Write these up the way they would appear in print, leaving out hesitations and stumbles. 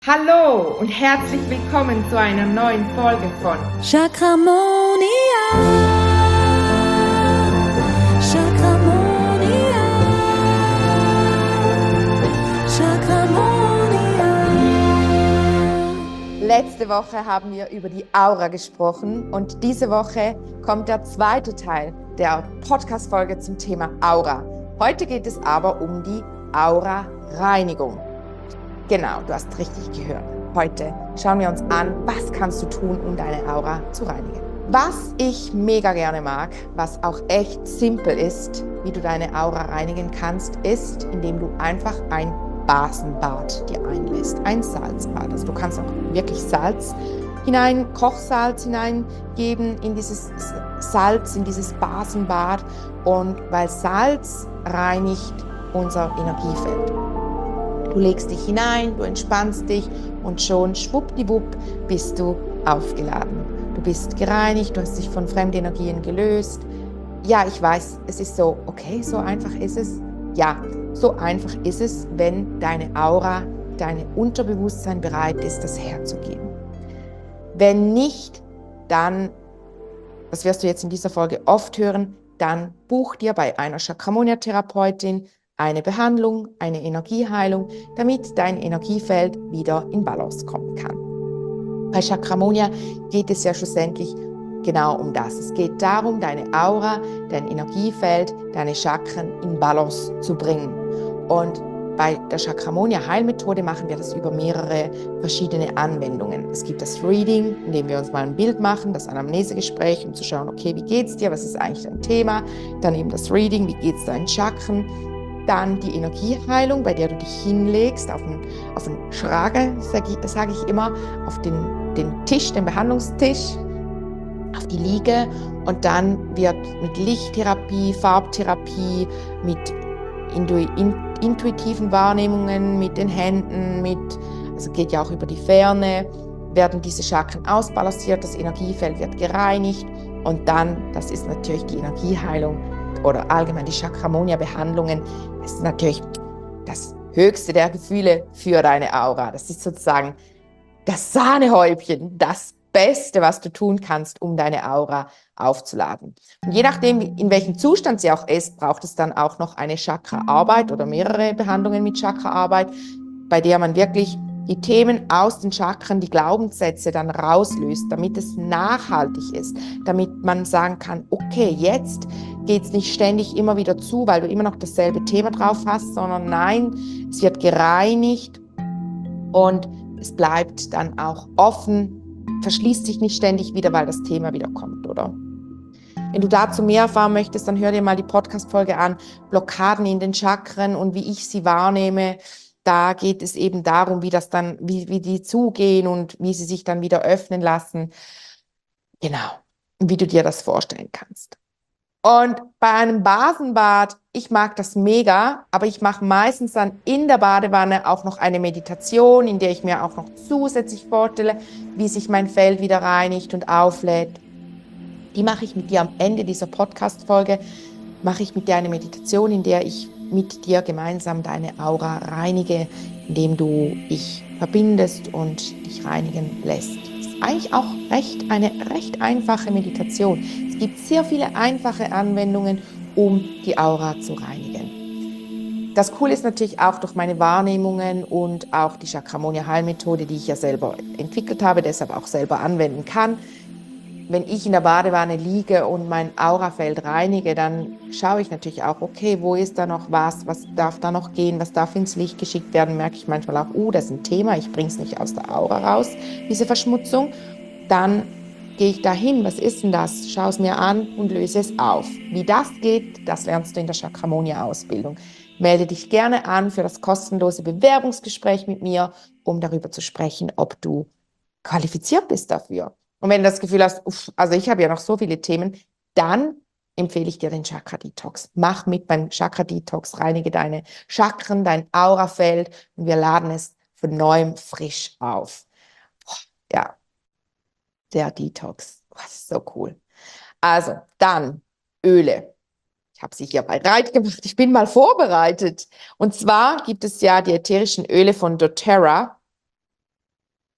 Hallo und herzlich willkommen zu einer neuen Folge von Chakramonia. Chakramonia. Chakramonia. Letzte Woche haben wir über die Aura gesprochen und diese Woche kommt der zweite Teil der Podcast-Folge zum Thema Aura. Heute geht es aber um die Aura-Reinigung. Genau, du hast richtig gehört. Heute schauen wir uns an, was kannst du tun, um deine Aura zu reinigen. Was ich mega gerne mag, was auch echt simpel ist, wie du deine Aura reinigen kannst, ist, indem du einfach ein Basenbad dir einlässt, ein Salzbad. Also du kannst auch wirklich Salz hinein, Kochsalz hineingeben in dieses Salz, in dieses Basenbad. Und weil Salz reinigt unser Energiefeld. Du legst dich hinein, du entspannst dich und schon schwuppdiwupp bist du aufgeladen. Du bist gereinigt, du hast dich von fremden Energien gelöst. Ja, ich weiß, es ist so, okay, so einfach ist es. Ja, so einfach ist es, wenn deine Aura, dein Unterbewusstsein bereit ist, das herzugeben. Wenn nicht, dann, das wirst du jetzt in dieser Folge oft hören, dann buch dir bei einer Chakramonia-Therapeutin eine Behandlung, eine Energieheilung, damit dein Energiefeld wieder in Balance kommen kann. Bei Chakramonia geht es ja schlussendlich genau um das. Es geht darum, deine Aura, dein Energiefeld, deine Chakren in Balance zu bringen. Und bei der Chakramonia-Heilmethode machen wir das über mehrere verschiedene Anwendungen. Es gibt das Reading, in dem wir uns mal ein Bild machen, das Anamnesegespräch, um zu schauen, okay, wie geht's dir, was ist eigentlich dein Thema? Dann eben das Reading, wie geht's deinen Chakren? Dann die Energieheilung, bei der du dich hinlegst auf den Schrage, sage ich immer, auf den Tisch, den Behandlungstisch, auf die Liege. Und dann wird mit Lichttherapie, Farbtherapie, mit intuitiven Wahrnehmungen, mit den Händen, also geht ja auch über die Ferne, werden diese Chakren ausbalanciert, das Energiefeld wird gereinigt. Und dann, das ist natürlich die Energieheilung, oder allgemein die Chakramonia-Behandlungen, ist natürlich das höchste der Gefühle für deine Aura. Das ist sozusagen das Sahnehäubchen, das Beste, was du tun kannst, um deine Aura aufzuladen. Und je nachdem, in welchem Zustand sie auch ist, braucht es dann auch noch eine Chakra-Arbeit oder mehrere Behandlungen mit Chakra-Arbeit, bei der man wirklich die Themen aus den Chakren, die Glaubenssätze dann rauslöst, damit es nachhaltig ist, damit man sagen kann, okay, jetzt geht es nicht ständig immer wieder zu, weil du immer noch dasselbe Thema drauf hast, sondern nein, es wird gereinigt und es bleibt dann auch offen, verschließt sich nicht ständig wieder, weil das Thema wieder kommt, oder? Wenn du dazu mehr erfahren möchtest, dann hör dir mal die Podcast-Folge an, Blockaden in den Chakren und wie ich sie wahrnehme. Da geht es eben darum, wie die zugehen und wie sie sich dann wieder öffnen lassen. Genau, wie du dir das vorstellen kannst. Und bei einem Basenbad, ich mag das mega, aber ich mache meistens dann in der Badewanne auch noch eine Meditation, in der ich mir auch noch zusätzlich vorstelle, wie sich mein Feld wieder reinigt und auflädt. Die mache ich mit dir am Ende dieser Podcast-Folge, mache ich mit dir eine Meditation, in der ich mit dir gemeinsam deine Aura reinige, indem du dich verbindest und dich reinigen lässt. Das ist eigentlich auch eine recht einfache Meditation. Es gibt sehr viele einfache Anwendungen, um die Aura zu reinigen. Das Coole ist natürlich auch durch meine Wahrnehmungen und auch die Chakramonia-Heilmethode, die ich ja selber entwickelt habe, deshalb auch selber anwenden kann. Wenn ich in der Badewanne liege und mein Aurafeld reinige, dann schaue ich natürlich auch, okay, wo ist da noch was darf da noch gehen, was darf ins Licht geschickt werden, merke ich manchmal auch, das ist ein Thema, ich bringe es nicht aus der Aura raus, diese Verschmutzung. Dann gehe ich da hin, was ist denn das, schaue es mir an und löse es auf. Wie das geht, das lernst du in der Chakramonia-Ausbildung. Melde dich gerne an für das kostenlose Bewerbungsgespräch mit mir, um darüber zu sprechen, ob du qualifiziert bist dafür. Und wenn du das Gefühl hast, also ich habe ja noch so viele Themen, dann empfehle ich dir den Chakra-Detox. Mach mit beim Chakra-Detox, reinige deine Chakren, dein Aurafeld und wir laden es von neuem frisch auf. Ja, der Detox, das ist so cool. Also, dann Öle. Ich habe sie hier bereit gemacht. Ich bin mal vorbereitet. Und zwar gibt es ja die ätherischen Öle von doTERRA.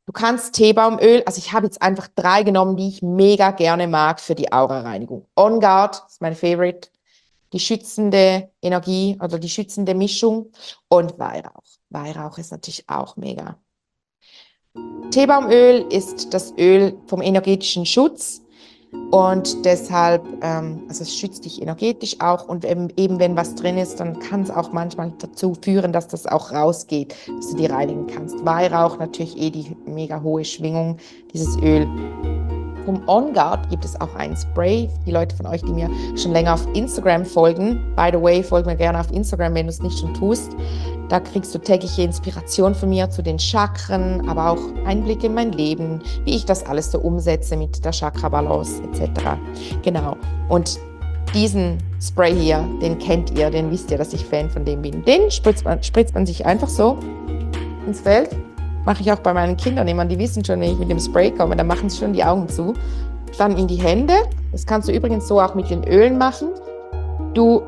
Du kannst Teebaumöl, also ich habe jetzt einfach 3 genommen, die ich mega gerne mag für die Aura-Reinigung. On Guard ist mein Favorite, die schützende Energie oder die schützende Mischung und Weihrauch. Weihrauch ist natürlich auch mega. Teebaumöl ist das Öl vom energetischen Schutz und deshalb, also es schützt dich energetisch auch und eben wenn was drin ist, dann kann es auch manchmal dazu führen, dass das auch rausgeht, dass du die reinigen kannst. Weihrauch natürlich die mega hohe Schwingung, dieses Öl. Vom On Guard gibt es auch ein Spray. Die Leute von euch, die mir schon länger auf Instagram folgen, by the way, folg mir gerne auf Instagram, wenn du es nicht schon tust. Da kriegst du tägliche Inspiration von mir zu den Chakren, aber auch Einblicke in mein Leben, wie ich das alles so umsetze mit der Chakra-Balance etc. Genau. Und diesen Spray hier, den kennt ihr, den wisst ihr, dass ich Fan von dem bin. Den spritzt man sich einfach so ins Feld. Mache ich auch bei meinen Kindern immer. Die wissen schon, wenn ich mit dem Spray komme, dann machen sie schon die Augen zu. Dann in die Hände. Das kannst du übrigens so auch mit den Ölen machen. Du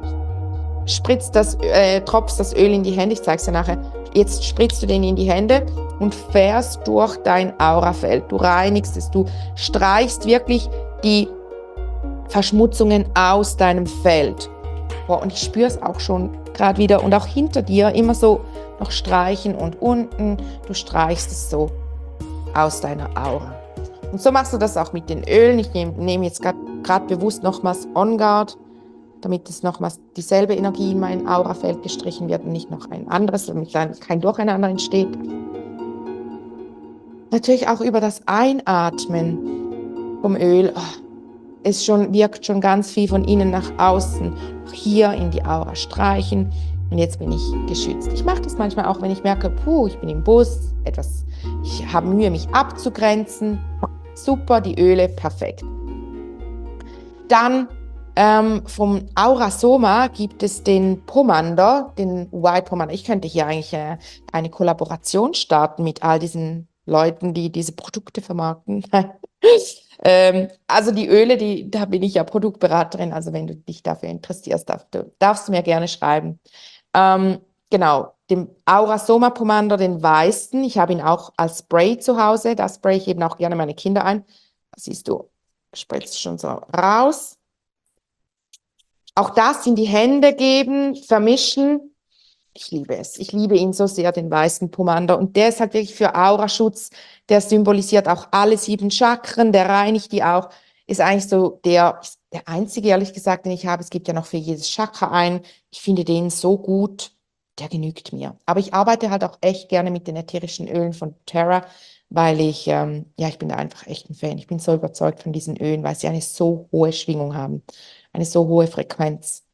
tropfst das Öl in die Hände. Ich zeige es dir nachher. Jetzt spritzt du den in die Hände und fährst durch dein Aurafeld. Du reinigst es. Du streichst wirklich die Verschmutzungen aus deinem Feld. Boah, und ich spüre es auch schon gerade wieder. Und auch hinter dir immer so noch streichen und unten, du streichst es so aus deiner Aura. Und so machst du das auch mit den Ölen. Ich nehme jetzt gerade bewusst nochmals On Guard, damit es nochmals dieselbe Energie in mein Aurafeld gestrichen wird und nicht noch ein anderes, damit kein Durcheinander entsteht. Natürlich auch über das Einatmen vom Öl. Es wirkt schon ganz viel von innen nach außen. Auch hier in die Aura streichen. Und jetzt bin ich geschützt. Ich mache das manchmal auch, wenn ich merke, ich bin im Bus, ich habe Mühe, mich abzugrenzen. Super, die Öle, perfekt. Dann vom Aura-Soma gibt es den Pomander, den White Pomander. Ich könnte hier eigentlich eine Kollaboration starten mit all diesen Leuten, die diese Produkte vermarkten. Also die Öle, da bin ich ja Produktberaterin, also wenn du dich dafür interessierst, darfst du mir gerne schreiben. Genau, den Aura Soma Pomander, den weißen, ich habe ihn auch als Spray zu Hause, da spraye ich eben auch gerne meine Kinder ein. Das siehst du, spritzt schon so raus. Auch das in die Hände geben, vermischen. Ich liebe es. Ich liebe ihn so sehr, den weißen Pomander. Und der ist halt wirklich für Auraschutz. Der symbolisiert auch alle 7 Chakren. Der reinigt die auch. Ist eigentlich so der einzige, ehrlich gesagt, den ich habe. Es gibt ja noch für jedes Chakra einen. Ich finde den so gut. Der genügt mir. Aber ich arbeite halt auch echt gerne mit den ätherischen Ölen von Terra, weil ich bin da einfach echt ein Fan. Ich bin so überzeugt von diesen Ölen, weil sie eine so hohe Schwingung haben. Eine so hohe Frequenz.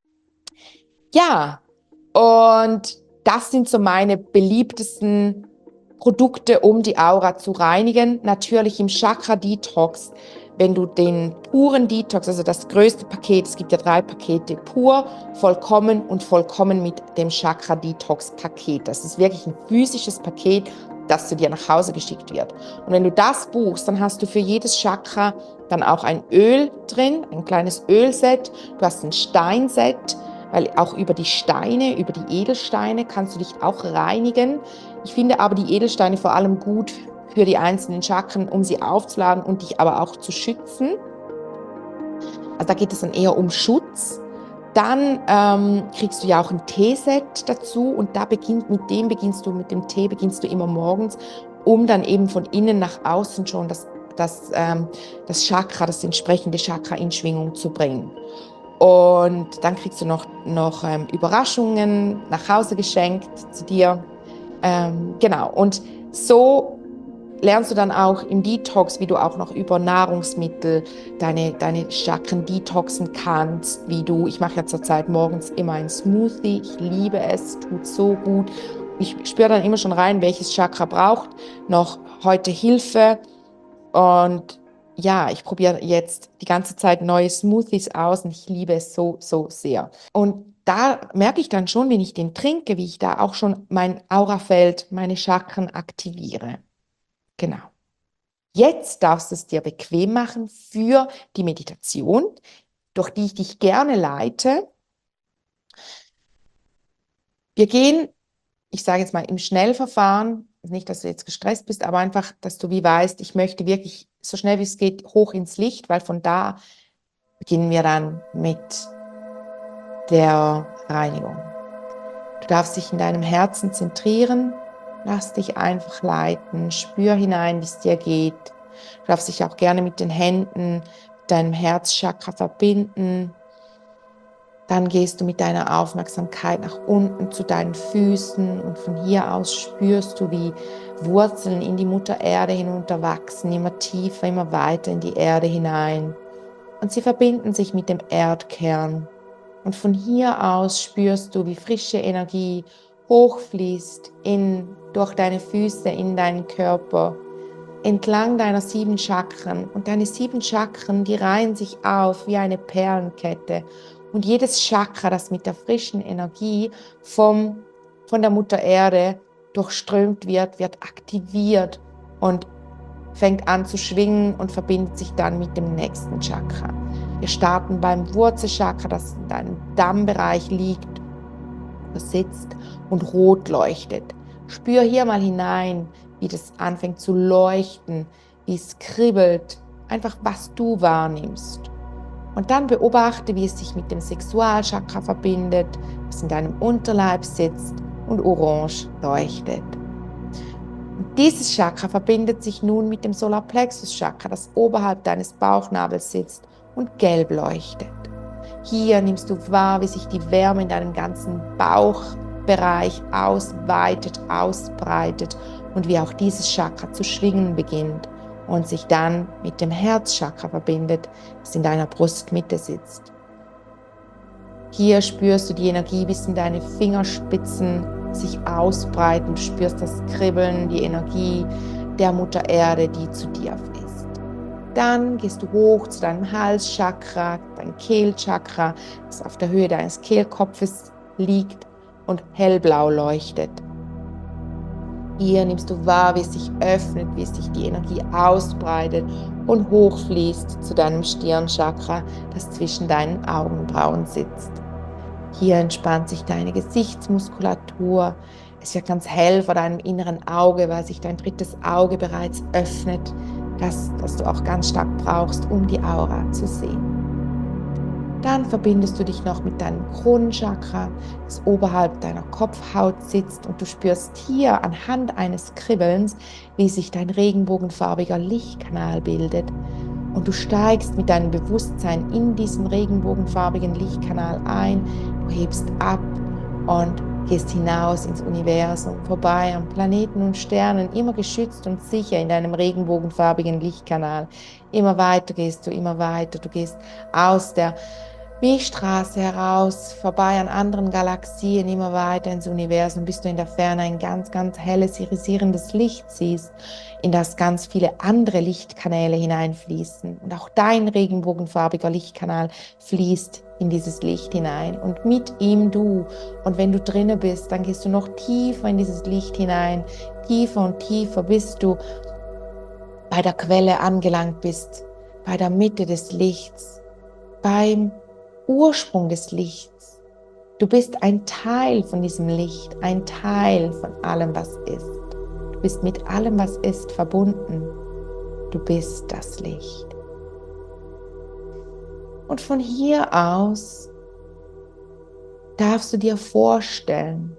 Ja, und das sind so meine beliebtesten Produkte, um die Aura zu reinigen. Natürlich im Chakra Detox, wenn du den puren Detox, also das größte Paket, es gibt ja 3 Pakete, pur, vollkommen und vollkommen mit dem Chakra Detox Paket. Das ist wirklich ein physisches Paket, das zu dir nach Hause geschickt wird. Und wenn du das buchst, dann hast du für jedes Chakra dann auch ein Öl drin, ein kleines Ölset. Du hast ein Steinset, weil auch über die Steine, über die Edelsteine kannst du dich auch reinigen. Ich finde aber die Edelsteine vor allem gut für die einzelnen Chakren, um sie aufzuladen und dich aber auch zu schützen. Also da geht es dann eher um Schutz. Dann kriegst du ja auch ein Teeset dazu und mit dem Tee beginnst du immer morgens, um dann eben von innen nach außen schon das Chakra, das entsprechende Chakra in Schwingung zu bringen. Und dann kriegst du noch Überraschungen nach Hause geschenkt zu dir. Genau, und so lernst du dann auch im Detox, wie du auch noch über Nahrungsmittel deine Chakren detoxen kannst, ich mache ja zurzeit morgens immer ein Smoothie, ich liebe es, tut so gut. Ich spüre dann immer schon rein, welches Chakra braucht noch heute Hilfe. Und ja, ich probiere jetzt die ganze Zeit neue Smoothies aus und ich liebe es so, so sehr. Und da merke ich dann schon, wenn ich den trinke, wie ich da auch schon mein Aurafeld, meine Chakren aktiviere. Genau. Jetzt darfst du es dir bequem machen für die Meditation, durch die ich dich gerne leite. Wir gehen, ich sage jetzt mal im Schnellverfahren, nicht, dass du jetzt gestresst bist, aber einfach, dass du wie weißt, ich möchte wirklich so schnell wie es geht hoch ins Licht, weil von da beginnen wir dann mit der Reinigung. Du darfst dich in deinem Herzen zentrieren, lass dich einfach leiten, spür hinein, wie es dir geht. Du darfst dich auch gerne mit den Händen, mit deinem Herzchakra verbinden. Dann gehst du mit deiner Aufmerksamkeit nach unten zu deinen Füßen und von hier aus spürst du, wie Wurzeln in die Mutter Erde hinunterwachsen, immer tiefer, immer weiter in die Erde hinein. Und sie verbinden sich mit dem Erdkern. Und von hier aus spürst du, wie frische Energie hochfließt durch deine Füße in deinen Körper, entlang deiner 7 Chakren. Und deine 7 Chakren, die reihen sich auf wie eine Perlenkette. Und jedes Chakra, das mit der frischen Energie von der Mutter Erde durchströmt wird, wird aktiviert und fängt an zu schwingen und verbindet sich dann mit dem nächsten Chakra. Wir starten beim Wurzelchakra, das in deinem Dammbereich liegt, sitzt und rot leuchtet. Spür hier mal hinein, wie das anfängt zu leuchten, wie es kribbelt, einfach was du wahrnimmst. Und dann beobachte, wie es sich mit dem Sexualchakra verbindet, das in deinem Unterleib sitzt und orange leuchtet. Und dieses Chakra verbindet sich nun mit dem Solarplexus-Chakra, das oberhalb deines Bauchnabels sitzt und gelb leuchtet. Hier nimmst du wahr, wie sich die Wärme in deinem ganzen Bauchbereich ausweitet, ausbreitet und wie auch dieses Chakra zu schwingen beginnt und sich dann mit dem Herzchakra verbindet, das in deiner Brustmitte sitzt. Hier spürst du die Energie bis in deine Fingerspitzen sich ausbreiten. Du spürst das Kribbeln, die Energie der Mutter Erde, die zu dir fließt. Dann gehst du hoch zu deinem Halschakra, dein Kehlchakra, das auf der Höhe deines Kehlkopfes liegt und hellblau leuchtet. Hier nimmst du wahr, wie es sich öffnet, wie es sich die Energie ausbreitet und hochfließt zu deinem Stirnchakra, das zwischen deinen Augenbrauen sitzt. Hier entspannt sich deine Gesichtsmuskulatur. Es wird ganz hell vor deinem inneren Auge, weil sich dein drittes Auge bereits öffnet, das du auch ganz stark brauchst, um die Aura zu sehen. Dann verbindest du dich noch mit deinem Kronenchakra, das oberhalb deiner Kopfhaut sitzt und du spürst hier anhand eines Kribbelns, wie sich dein regenbogenfarbiger Lichtkanal bildet. Und du steigst mit deinem Bewusstsein in diesen regenbogenfarbigen Lichtkanal ein, du hebst ab und gehst hinaus ins Universum, vorbei an Planeten und Sternen, immer geschützt und sicher in deinem regenbogenfarbigen Lichtkanal. Immer weiter gehst du, immer weiter. Du gehst aus der Milchstraße heraus, vorbei an anderen Galaxien, immer weiter ins Universum, bis du in der Ferne ein ganz, ganz helles, irisierendes Licht siehst, in das ganz viele andere Lichtkanäle hineinfließen. Und auch dein regenbogenfarbiger Lichtkanal fließt in dieses Licht hinein und mit ihm du. Und wenn du drinne bist, dann gehst du noch tiefer in dieses Licht hinein, tiefer und tiefer, bis du bei der Quelle angelangt bist, bei der Mitte des Lichts, beim Ursprung des Lichts. Du bist ein Teil von diesem Licht, ein Teil von allem, was ist. Du bist mit allem, was ist, verbunden. Du bist das Licht. Und von hier aus darfst du dir vorstellen,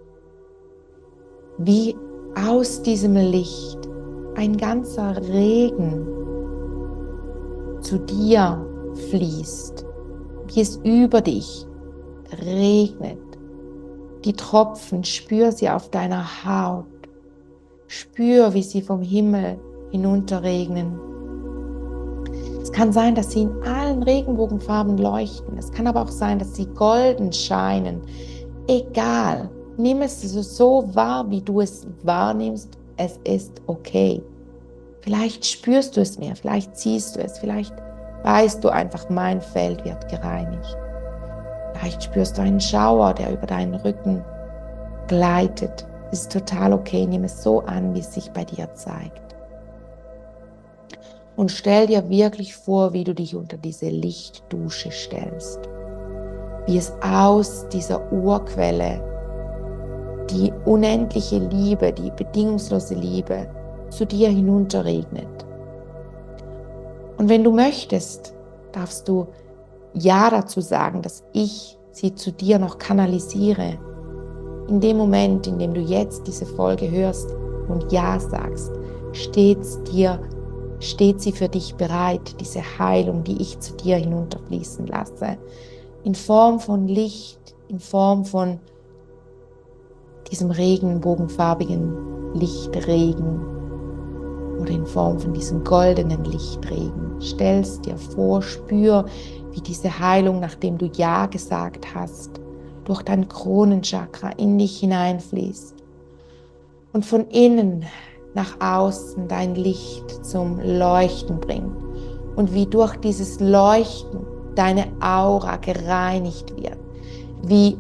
wie aus diesem Licht ein ganzer Regen zu dir fließt, wie es über dich regnet. Die Tropfen, spür sie auf deiner Haut. Spür, wie sie vom Himmel hinunterregnen. Es kann sein, dass sie in allen Regenbogenfarben leuchten. Es kann aber auch sein, dass sie golden scheinen. Egal, nimm es so wahr, wie du es wahrnimmst. Es ist okay. Vielleicht spürst du es mehr, vielleicht siehst du es, vielleicht weißt du einfach, mein Feld wird gereinigt. Vielleicht spürst du einen Schauer, der über deinen Rücken gleitet. Es ist total okay, nimm es so an, wie es sich bei dir zeigt. Und stell dir wirklich vor, wie du dich unter diese Lichtdusche stellst. Wie es aus dieser Urquelle die unendliche Liebe, die bedingungslose Liebe zu dir hinunterregnet. Und wenn du möchtest, darfst du Ja dazu sagen, dass ich sie zu dir noch kanalisiere. In dem Moment, in dem du jetzt diese Folge hörst und Ja sagst, steht sie für dich bereit, diese Heilung, die ich zu dir hinunterfließen lasse. In Form von Licht, in Form von diesem regenbogenfarbigen Lichtregen oder in Form von diesem goldenen Lichtregen. Stell's dir vor, spür, wie diese Heilung, nachdem du Ja gesagt hast, durch dein Kronenchakra in dich hineinfließt und von innen nach außen dein Licht zum Leuchten bringt und wie durch dieses Leuchten deine Aura gereinigt wird, wie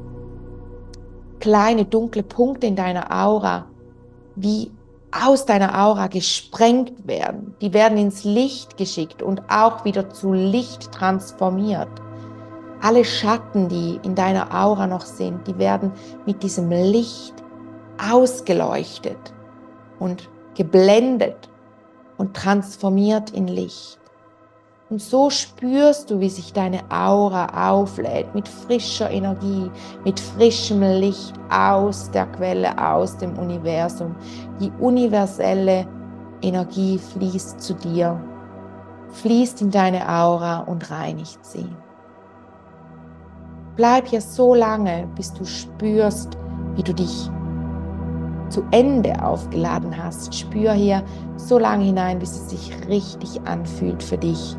kleine dunkle Punkte in deiner Aura, wie aus deiner Aura gesprengt werden. Die werden ins Licht geschickt und auch wieder zu Licht transformiert. Alle Schatten, die in deiner Aura noch sind, die werden mit diesem Licht ausgeleuchtet und geblendet und transformiert in Licht. Und so spürst du, wie sich deine Aura auflädt mit frischer Energie, mit frischem Licht aus der Quelle, aus dem Universum. Die universelle Energie fließt zu dir, fließt in deine Aura und reinigt sie. Bleib hier so lange, bis du spürst, wie du dich zu Ende aufgeladen hast. Spür hier so lange hinein, bis es sich richtig anfühlt für dich.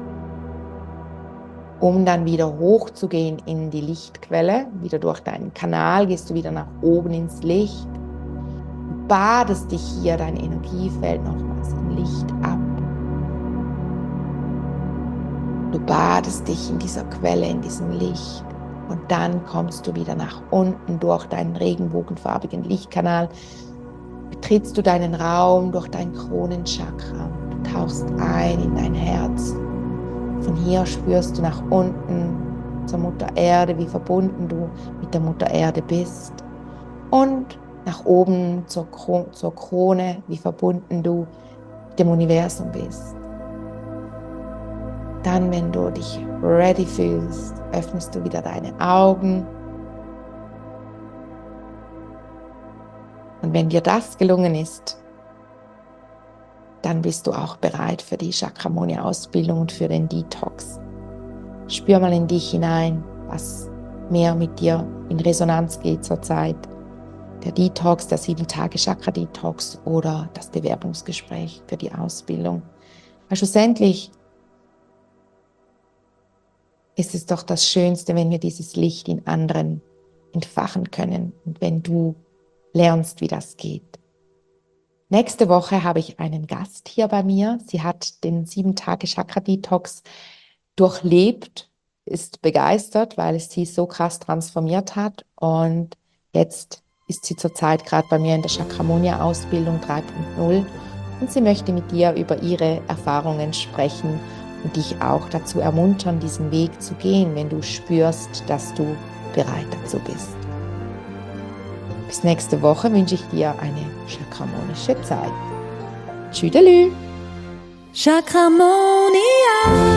Um dann wieder hochzugehen in die Lichtquelle, wieder durch deinen Kanal, gehst du wieder nach oben ins Licht, badest dich hier, dein Energiefeld nochmals im Licht ab. Du badest dich in dieser Quelle, in diesem Licht und dann kommst du wieder nach unten durch deinen regenbogenfarbigen Lichtkanal, betrittst du deinen Raum durch dein Kronenchakra, du tauchst ein in dein Herz. Von hier spürst du nach unten zur Mutter Erde, wie verbunden du mit der Mutter Erde bist. Und nach oben zur Krone, wie verbunden du mit dem Universum bist. Dann, wenn du dich ready fühlst, öffnest du wieder deine Augen. Und wenn dir das gelungen ist, dann bist du auch bereit für die Chakramonia-Ausbildung und für den Detox. Spür mal in dich hinein, was mehr mit dir in Resonanz geht zurzeit. Der Detox, der 7-Tage-Chakra-Detox oder das Bewerbungsgespräch für die Ausbildung. Weil schlussendlich ist es doch das Schönste, wenn wir dieses Licht in anderen entfachen können und wenn du lernst, wie das geht. Nächste Woche habe ich einen Gast hier bei mir. Sie hat den 7-Tage-Chakra-Detox durchlebt, ist begeistert, weil es sie so krass transformiert hat. Und jetzt ist sie zurzeit gerade bei mir in der Chakramonia-Ausbildung 3.0 und sie möchte mit dir über ihre Erfahrungen sprechen und dich auch dazu ermuntern, diesen Weg zu gehen, wenn du spürst, dass du bereit dazu bist. Bis nächste Woche wünsche ich dir eine chakramonische Zeit. Tschüdelü! Chakramonia.